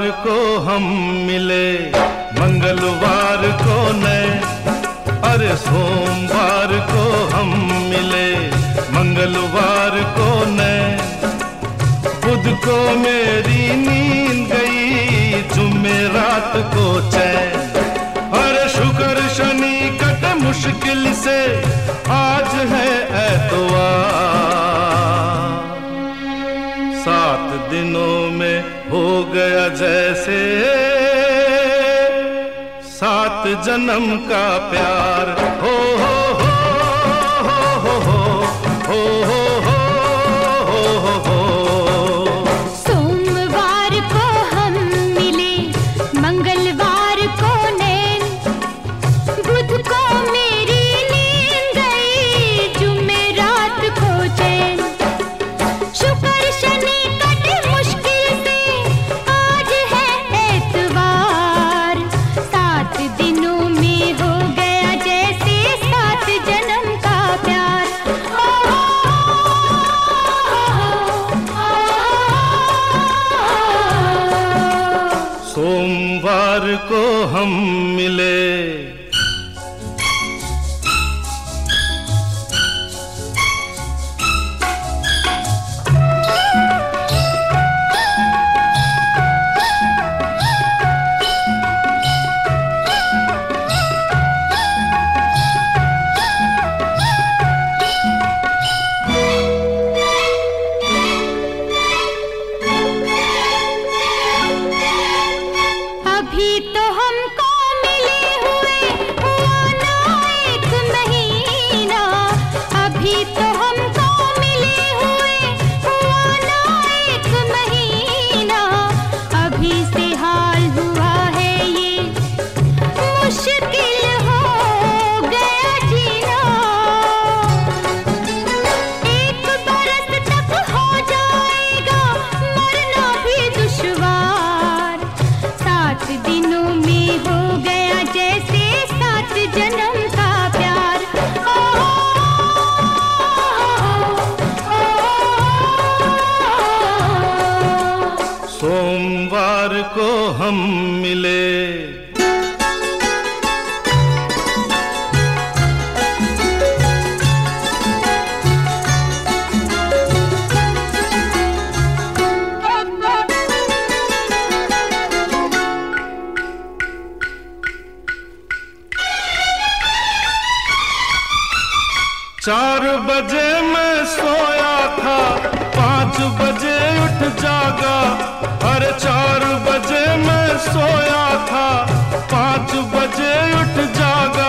को हम मिले, मंगलवार को नए, अरे सोमवार को हम मिले, मंगलवार को नए। बुध को मेरी नींद गई, जुमेरात को चैन, अरे शुक्र शनि कटे मुश्किल से, आज है एतवार। 7 दिनों में हो गया जैसे 7 जन्म का प्यार। हो हो हो हो हो हो हो हो हो हो। सोमवार को हम मिले, मंगलवार को नैन, बुध को मेरी नींद गई, जुमेरात को चैन। शुक्र शनि कटे मुश्किल से, आज है एतवार। 7 दिनों में हो गया जैसे 7 जन्म का प्यार। सोमवार को हम मिले, अभी तो हमको मिले हुए हुआ ना 1 महीना, अभी तो हमको मिले हुए हुआ ना 1 महीना। अभी से हाल हुआ है ये मुश्किल हो गया जीना। 1 बरस तक हो जाएगा मरना भी दुश्वार। 7 दिनों में हो गया जैसे 7 जन्म का प्यार। सोमवार को हम मिले। चार बजे मैं सोया था, 5 बजे उठ जागा, अरे 4 बजे मैं सोया था, 5 बजे उठ जागा।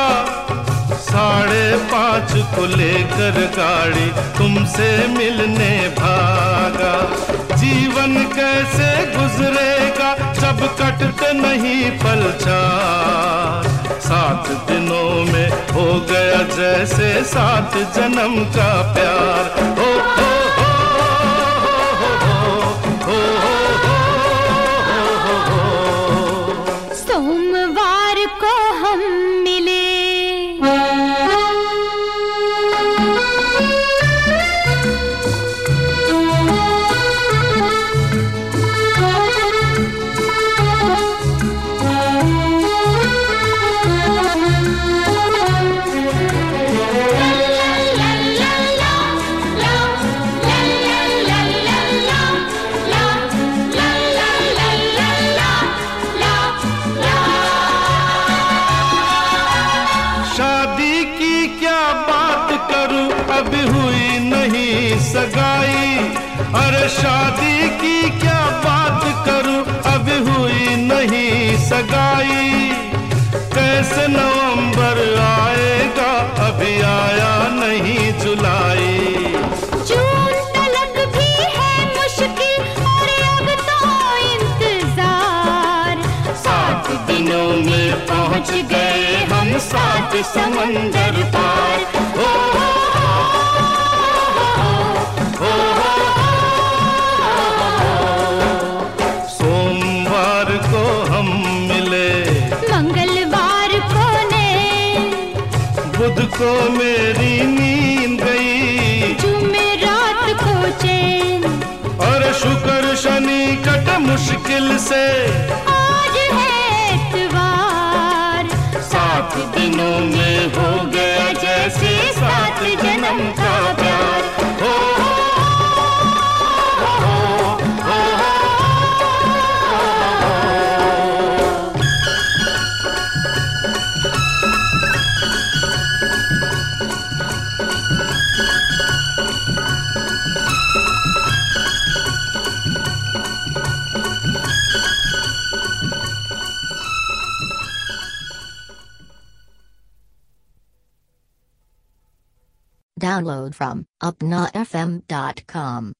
5:30 को लेकर गाड़ी तुमसे मिलने भागा। जीवन कैसे गुजरेगा जब कटते नहीं पल चार। 7 दिनों में हो गया जैसे 7 जन्म का प्यार। हो हो हो हो हो हो हो। सोमवार को हम मिले, शादी की क्या बात करूं, अभी हुई नहीं सगाई। अरे शादी की क्या बात करूं, अभी हुई नहीं सगाई। कैसे नवंबर आएगा, अभी आया नहीं जुलाई। जून तलक भी है मुश्किल और अब तो इंतजार। 7 दिनों में पहुंच गए हम 7 समंदर पार। हो हो हो सोमवार को हम मिले, मंगलवार को नैन, बुध को मेरी नींद गई, जुमेरात को चैन। और शुक्र शनि कट मुश्किल से आज है एतवार, 7 दिनों में हो गया जैसे 7 जन्म का प्यार। हो Download from upnafm.com.